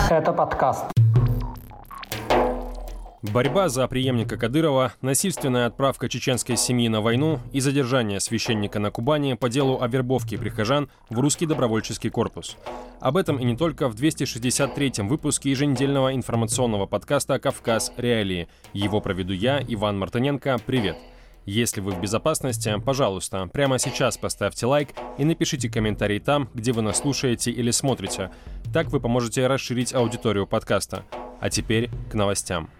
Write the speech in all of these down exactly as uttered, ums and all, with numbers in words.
Это подкаст. Борьба за преемника Кадырова, насильственная отправка чеченской семьи на войну и задержание священника на Кубани по делу о вербовке прихожан в русский добровольческий корпус. Об этом и не только в двести шестьдесят третьем выпуске еженедельного информационного подкаста «Кавказ. Реалии». Его проведу я, Иван Мартыненко. Привет! Если вы в безопасности, пожалуйста, прямо сейчас поставьте лайк и напишите комментарий там, где вы нас слушаете или смотрите. Так вы поможете расширить аудиторию подкаста. А теперь к новостям.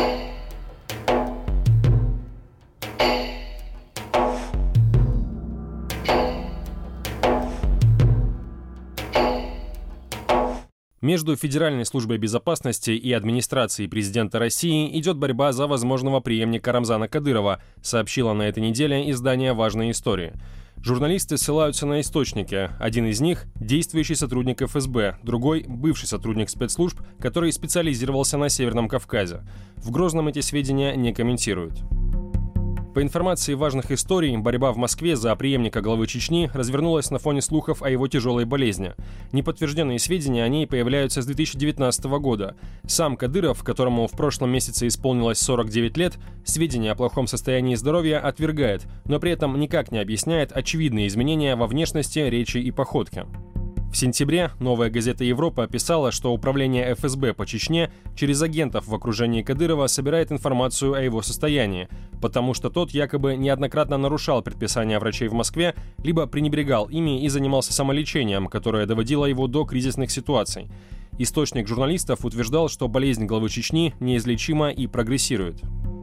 Между Федеральной службой безопасности и администрацией президента России идет борьба за возможного преемника Рамзана Кадырова, сообщило на этой неделе издание «Важные истории». Журналисты ссылаются на источники. Один из них – действующий сотрудник эф эс бэ, другой – бывший сотрудник спецслужб, который специализировался на Северном Кавказе. В Грозном эти сведения не комментируют. По информации важных историй, борьба в Москве за преемника главы Чечни развернулась на фоне слухов о его тяжелой болезни. Неподтвержденные сведения о ней появляются с две тысячи девятнадцатого года. Сам Кадыров, которому в прошлом месяце исполнилось сорок девять лет, сведения о плохом состоянии здоровья отвергает, но при этом никак не объясняет очевидные изменения во внешности, речи и походке. В сентябре «Новая газета Европа» писала, что управление эф эс бэ по Чечне через агентов в окружении Кадырова собирает информацию о его состоянии, потому что тот якобы неоднократно нарушал предписания врачей в Москве, либо пренебрегал ими и занимался самолечением, которое доводило его до кризисных ситуаций. Источник журналистов утверждал, что болезнь главы Чечни неизлечима и прогрессирует.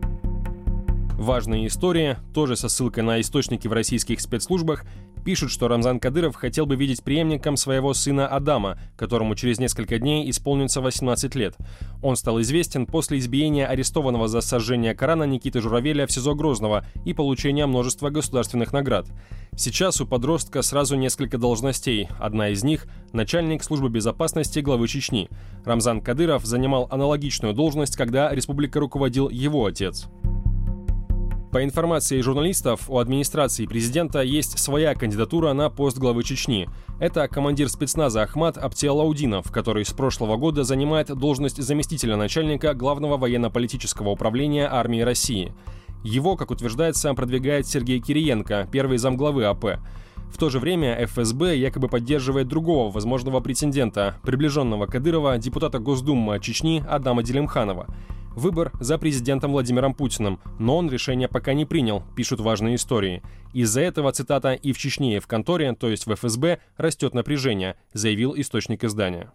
Важные истории, тоже со ссылкой на источники в российских спецслужбах, пишут, что Рамзан Кадыров хотел бы видеть преемником своего сына Адама, которому через несколько дней исполнится восемнадцать лет. Он стал известен после избиения арестованного за сожжение Корана Никиты Журавеля в СИЗО Грозного и получения множества государственных наград. Сейчас у подростка сразу несколько должностей. Одна из них – начальник службы безопасности главы Чечни. Рамзан Кадыров занимал аналогичную должность, когда республикой руководил его отец. По информации журналистов, у администрации президента есть своя кандидатура на пост главы Чечни. Это командир спецназа Ахмат Абтиалаудинов, который с прошлого года занимает должность заместителя начальника Главного военно-политического управления армии России. Его, как утверждается, продвигает Сергей Кириенко, первый замглавы а пэ. В то же время эф эс бэ якобы поддерживает другого возможного претендента, приближенного Кадырова, депутата Госдумы Чечни Адама Делимханова. Выбор за президентом Владимиром Путиным, но он решение пока не принял, пишут важные истории. Из-за этого, цитата, «и в Чечне, и в конторе, то есть в эф эс бэ, растет напряжение», заявил источник издания.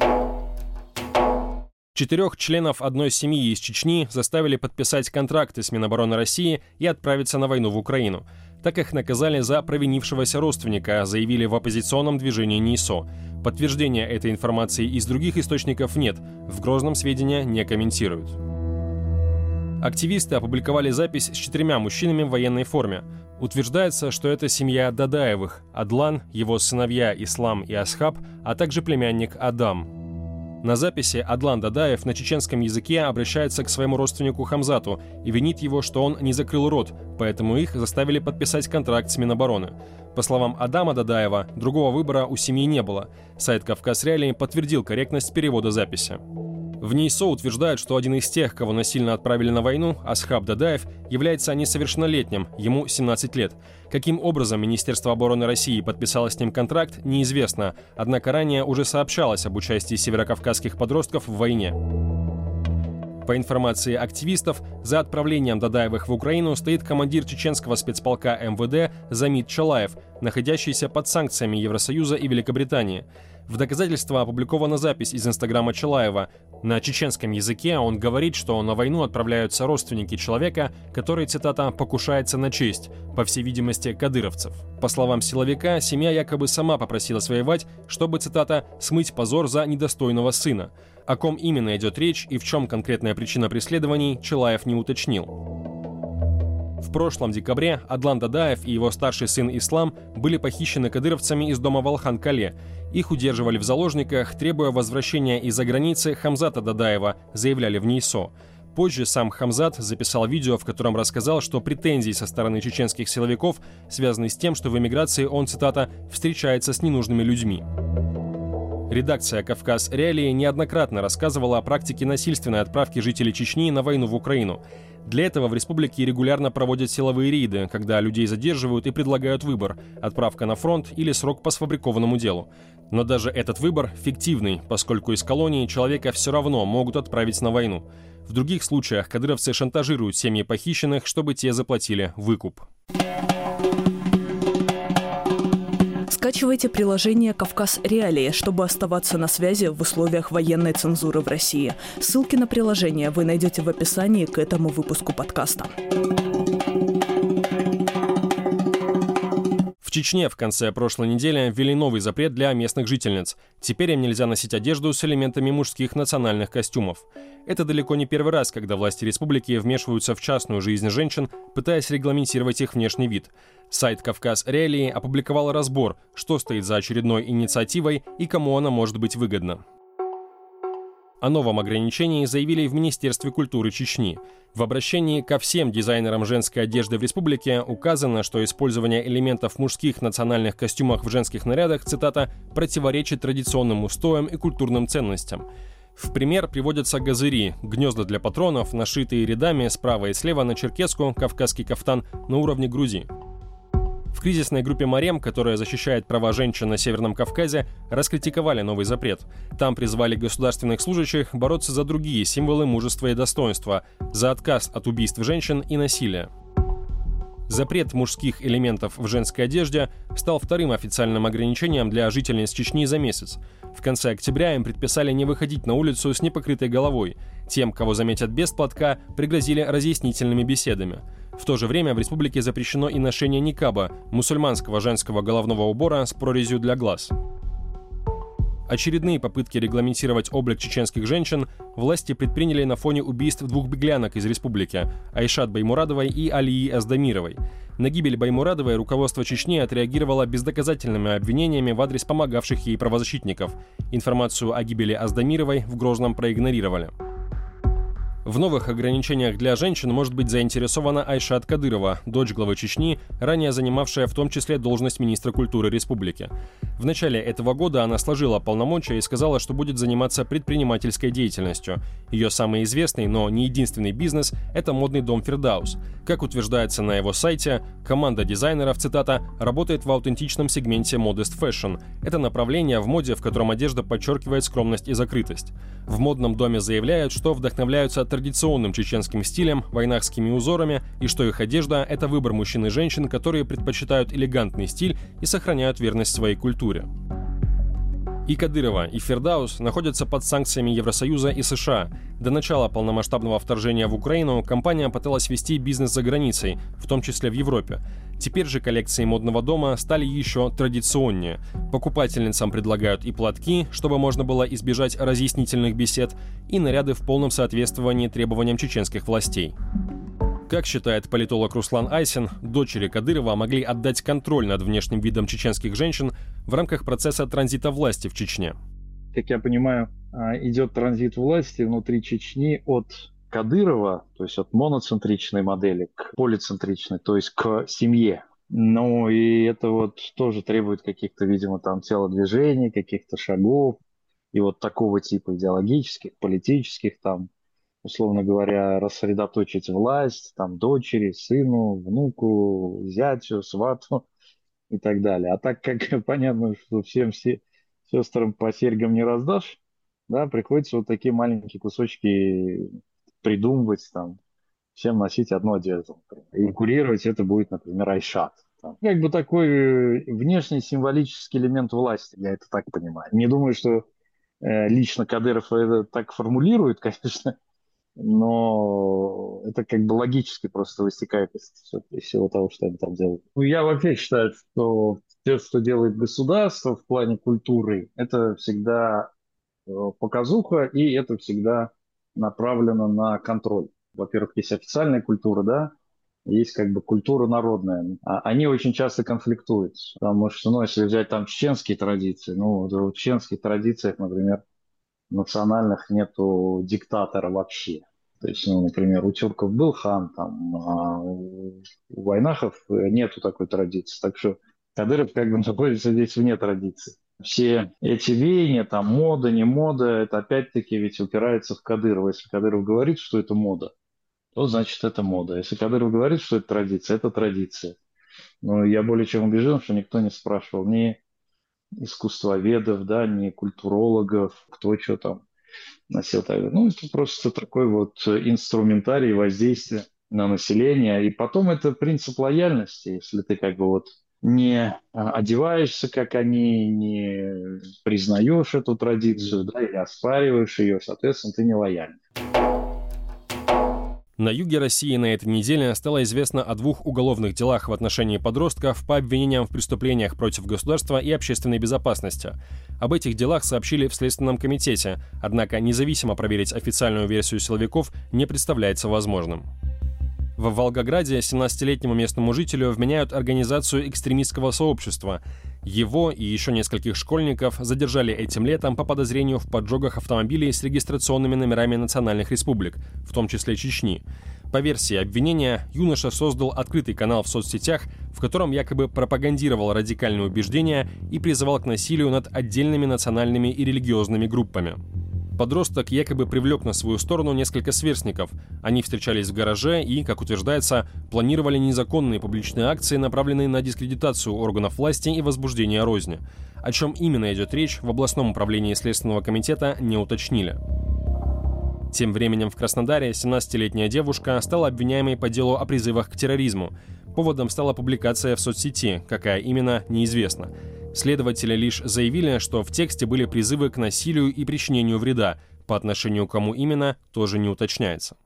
Четырех членов одной семьи из Чечни заставили подписать контракты с Минобороны России и отправиться на войну в Украину. Так их наказали за провинившегося родственника, заявили в оппозиционном движении НИСО. Подтверждения этой информации из других источников нет, в Грозном сведения не комментируют. Активисты опубликовали запись с четырьмя мужчинами в военной форме. Утверждается, что это семья Дадаевых – Адлан, его сыновья Ислам и Асхаб, а также племянник Адам. На записи Адлан Дадаев на чеченском языке обращается к своему родственнику Хамзату и винит его, что он не закрыл рот, поэтому их заставили подписать контракт с Минобороны. По словам Адама Дадаева, другого выбора у семьи не было. Сайт «Кавказ. Реалии» подтвердил корректность перевода записи. В НИСО утверждают, что один из тех, кого насильно отправили на войну, Асхаб Дадаев, является несовершеннолетним, ему семнадцать лет. Каким образом Министерство обороны России подписало с ним контракт, неизвестно, однако ранее уже сообщалось об участии северокавказских подростков в войне. По информации активистов, за отправлением Дадаевых в Украину стоит командир чеченского спецполка эм вэ дэ Замит Чалаев, находящийся под санкциями Евросоюза и Великобритании. В доказательство опубликована запись из инстаграма Чалаева. На чеченском языке он говорит, что на войну отправляются родственники человека, который, цитата, «покушается на честь», по всей видимости, кадыровцев. По словам силовика, семья якобы сама попросилась воевать, чтобы, цитата, «смыть позор за недостойного сына». О ком именно идет речь и в чем конкретная причина преследований, Чалаев не уточнил. В прошлом декабре Адлан Дадаев и его старший сын Ислам были похищены кадыровцами из дома в Алхан-Кале. Их удерживали в заложниках, требуя возвращения из-за границы Хамзата Дадаева, заявляли в НИСО. Позже сам Хамзат записал видео, в котором рассказал, что претензии со стороны чеченских силовиков связаны с тем, что в эмиграции он, цитата, «встречается с ненужными людьми». Редакция «Кавказ Реалии» неоднократно рассказывала о практике насильственной отправки жителей Чечни на войну в Украину. Для этого в республике регулярно проводят силовые рейды, когда людей задерживают и предлагают выбор – отправка на фронт или срок по сфабрикованному делу. Но даже этот выбор фиктивный, поскольку из колонии человека все равно могут отправить на войну. В других случаях кадыровцы шантажируют семьи похищенных, чтобы те заплатили выкуп. Скачивайте приложение «Кавказ Реалии», чтобы оставаться на связи в условиях военной цензуры в России. Ссылки на приложение вы найдете в описании к этому выпуску подкаста. В Чечне в конце прошлой недели ввели новый запрет для местных жительниц. Теперь им нельзя носить одежду с элементами мужских национальных костюмов. Это далеко не первый раз, когда власти республики вмешиваются в частную жизнь женщин, пытаясь регламентировать их внешний вид. Сайт «Кавказ Реалии» опубликовал разбор, что стоит за очередной инициативой и кому она может быть выгодна. О новом ограничении заявили в Министерстве культуры Чечни. В обращении ко всем дизайнерам женской одежды в республике указано, что использование элементов мужских национальных костюмах в женских нарядах, цитата, «противоречит традиционным устоям и культурным ценностям». В пример приводятся газыри – гнезда для патронов, нашитые рядами справа и слева на черкеску, кавказский кафтан на уровне груди. В кризисной группе «Марем», которая защищает права женщин на Северном Кавказе, раскритиковали новый запрет. Там призвали государственных служащих бороться за другие символы мужества и достоинства, за отказ от убийств женщин и насилия. Запрет мужских элементов в женской одежде стал вторым официальным ограничением для жительниц Чечни за месяц. В конце октября им предписали не выходить на улицу с непокрытой головой. Тем, кого заметят без платка, пригрозили разъяснительными беседами. В то же время в республике запрещено и ношение никаба, мусульманского женского головного убора с прорезью для глаз. Очередные попытки регламентировать облик чеченских женщин власти предприняли на фоне убийств двух беглянок из республики – Айшат Баймурадовой и Алии Аздамировой. На гибель Баймурадовой руководство Чечни отреагировало бездоказательными обвинениями в адрес помогавших ей правозащитников. Информацию о гибели Аздамировой в Грозном проигнорировали. В новых ограничениях для женщин может быть заинтересована Айшат Кадырова, дочь главы Чечни, ранее занимавшая в том числе должность министра культуры республики. В начале этого года она сложила полномочия и сказала, что будет заниматься предпринимательской деятельностью. Ее самый известный, но не единственный бизнес – это модный дом «Фирдаус». Как утверждается на его сайте, команда дизайнеров, цитата, «работает в аутентичном сегменте Modest Fashion». Это направление в моде, в котором одежда подчеркивает скромность и закрытость. В модном доме заявляют, что вдохновляются традиционным чеченским стилем, войнахскими узорами и что их одежда – это выбор мужчин и женщин, которые предпочитают элегантный стиль и сохраняют верность своей культуре. И Кадырова, и Фирдаус находятся под санкциями Евросоюза и США. До начала полномасштабного вторжения в Украину компания пыталась вести бизнес за границей, в том числе в Европе. Теперь же коллекции модного дома стали еще традиционнее. Покупательницам предлагают и платки, чтобы можно было избежать разъяснительных бесед, и наряды в полном соответствовании требованиям чеченских властей. Как считает политолог Руслан Айсин, дочери Кадырова могли отдать контроль над внешним видом чеченских женщин в рамках процесса транзита власти в Чечне. Как я понимаю, идет транзит власти внутри Чечни от Кадырова, то есть от моноцентричной модели к полицентричной, то есть к семье. Ну и это вот тоже требует каких-то, видимо, там телодвижений, каких-то шагов и вот такого типа идеологических, политических, там, условно говоря, рассредоточить власть, там, дочери, сыну, внуку, зятю, свату и так далее. А так как понятно, что всем все, сестрам по серьгам не раздашь, да, приходится вот такие маленькие кусочки придумывать, там, всем носить одну одежду. И курировать это будет, например, Айшат. Там. Как бы такой внешний символический элемент власти, я это так понимаю. Не думаю, что э, лично Кадыров это так формулирует, конечно, но это как бы логически просто вытекает из, из всего того, что они там делают. Ну, я вообще считаю, что все, что делает государство в плане культуры, это всегда э, показуха, и это всегда направлено на контроль. Во-первых, есть официальная культура, да, есть как бы культура народная. А они очень часто конфликтуют, потому что, ну, если взять там чеченские традиции, ну, в чеченских традициях, например, национальных нету диктатора вообще. То есть, ну, например, у тюрков был хан, там, а у войнахов нету такой традиции. Так что Кадыров как бы находится здесь вне традиции. все эти веяния, там, мода, не мода, это опять-таки ведь упирается в Кадырова. Если Кадыров говорит, что это мода, то значит это мода. Если Кадыров говорит, что это традиция, это традиция. Но я более чем убежден, что никто не спрашивал ни искусствоведов, да, ни культурологов, кто что там носил. Ну, это просто такой вот инструментарий воздействия на население. И потом это принцип лояльности. Если ты как бы вот не одеваешься, как они, не признаешь эту традицию, да, или оспариваешь ее, соответственно, ты не лояльный. На юге России на этой неделе стало известно о двух уголовных делах в отношении подростков по обвинениям в преступлениях против государства и общественной безопасности. Об этих делах сообщили в Следственном комитете, однако независимо проверить официальную версию силовиков не представляется возможным. В Волгограде семнадцатилетнему местному жителю вменяют организацию экстремистского сообщества. Его и еще нескольких школьников задержали этим летом по подозрению в поджогах автомобилей с регистрационными номерами национальных республик, в том числе Чечни. По версии обвинения, юноша создал открытый канал в соцсетях, в котором якобы пропагандировал радикальные убеждения и призывал к насилию над отдельными национальными и религиозными группами. Подросток якобы привлек на свою сторону несколько сверстников. Они встречались в гараже и, как утверждается, планировали незаконные публичные акции, направленные на дискредитацию органов власти и возбуждение розни. О чем именно идет речь, в областном управлении Следственного комитета не уточнили. Тем временем в Краснодаре семнадцатилетняя девушка стала обвиняемой по делу о призывах к терроризму. Поводом стала публикация в соцсети, какая именно, неизвестно. Следователи лишь заявили, что в тексте были призывы к насилию и причинению вреда. По отношению к кому именно, тоже не уточняется.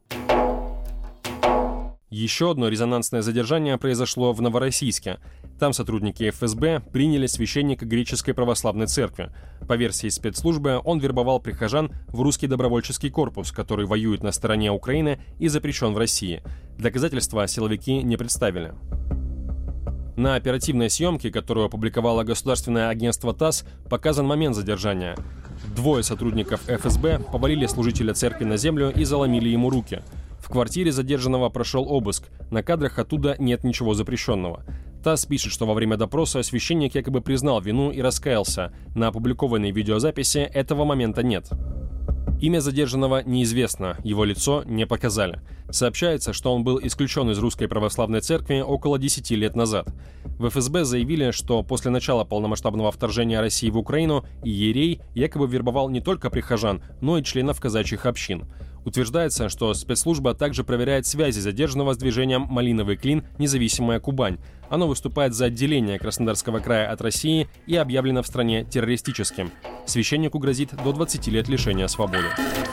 Еще одно резонансное задержание произошло в Новороссийске. Там сотрудники эф эс бэ приняли священника греческой православной церкви. По версии спецслужбы, он вербовал прихожан в русский добровольческий корпус, который воюет на стороне Украины и запрещен в России. Доказательства силовики не представили. На оперативной съемке, которую опубликовало государственное агентство ТАСС, показан момент задержания. Двое сотрудников эф эс бэ повалили служителя церкви на землю и заломили ему руки. В квартире задержанного прошел обыск. На кадрах оттуда нет ничего запрещенного. ТАСС пишет, что во время допроса священник якобы признал вину и раскаялся. На опубликованной видеозаписи этого момента нет. Имя задержанного неизвестно, его лицо не показали. Сообщается, что он был исключен из Русской Православной Церкви около десяти лет назад. В эф эс бэ заявили, что после начала полномасштабного вторжения России в Украину иерей якобы вербовал не только прихожан, но и членов казачьих общин. Утверждается, что спецслужба также проверяет связи задержанного с движением «Малиновый клин. Независимая Кубань». Оно выступает за отделение Краснодарского края от России и объявлено в стране террористическим. Священнику грозит до двадцати лет лишения свободы.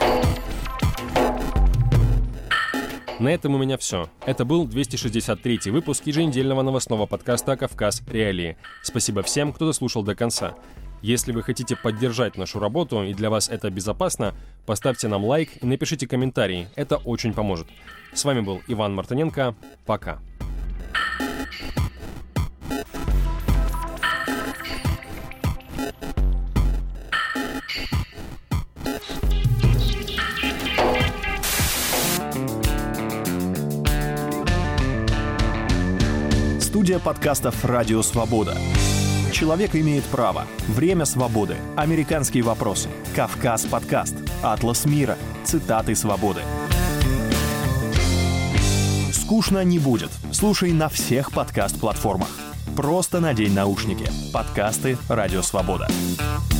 На этом у меня все. Это был двести шестьдесят третий выпуск еженедельного новостного подкаста «Кавказ. Реалии». Спасибо всем, кто дослушал до конца. Если вы хотите поддержать нашу работу и для вас это безопасно, поставьте нам лайк и напишите комментарий. Это очень поможет. С вами был Иван Мартыненко. Пока. Студия подкастов «Радио Свобода». Человек имеет право. Время свободы. Американские вопросы. Кавказ подкаст. Атлас мира. Цитаты свободы. Скучно не будет. Слушай на всех подкаст-платформах. Просто надень наушники. Подкасты «Радио Свобода».